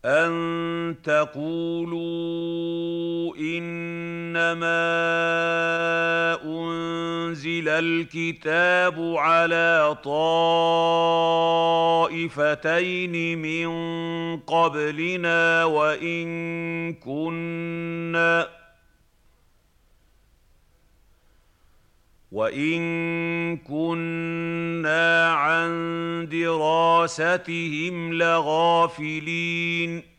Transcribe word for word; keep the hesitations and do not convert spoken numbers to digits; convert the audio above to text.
أَن تَقُولُوا إِنَّمَا أُنزِلَ الْكِتَابُ عَلَىٰ طَائِفَتَيْنِ مِن قَبْلِنَا وَإِن كُنَّا وَإِن كُنَّا عَن دِرَاسَتِهِمْ لَغَافِلِينَ